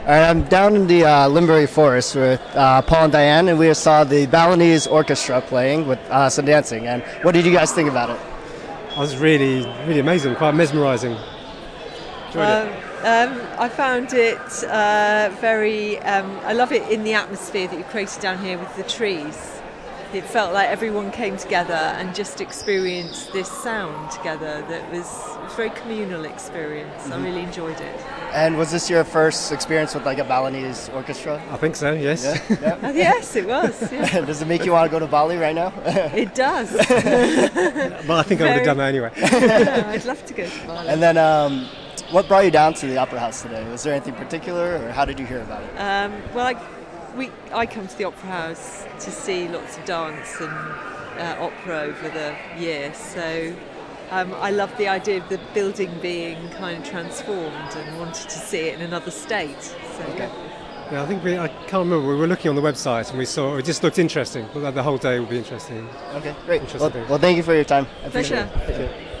All right, I'm down in the Limbury Forest with Paul and Diane, and we saw the Balinese Orchestra playing with some dancing. And what did you guys think about it? I was really, really amazing, quite mesmerising. Enjoyed it. I found it very. I love it in the atmosphere that you created down here with the trees. It felt like everyone came together and just experienced this sound together. That was a very communal experience. I really enjoyed it. And was this your first experience with like a Balinese orchestra? I think so, yes. Yeah. Yes, it was. Yeah. Does it make you want to go to Bali right now? It does. Well, I think I would have done that anyway. I'd love to go to Bali. And then, what brought you down to the Opera House today? Was there anything particular, or how did you hear about it? I come to the Opera House to see lots of dance and opera over the year, so I love the idea of the building being kind of transformed and wanted to see it in another state. So. Okay. Yeah, I can't remember, we were looking on the website and we saw, it just looked interesting. But the whole day will be interesting. Okay, great. Interesting things. Well, thank you for your time. I appreciate Pleasure. it. Thank you.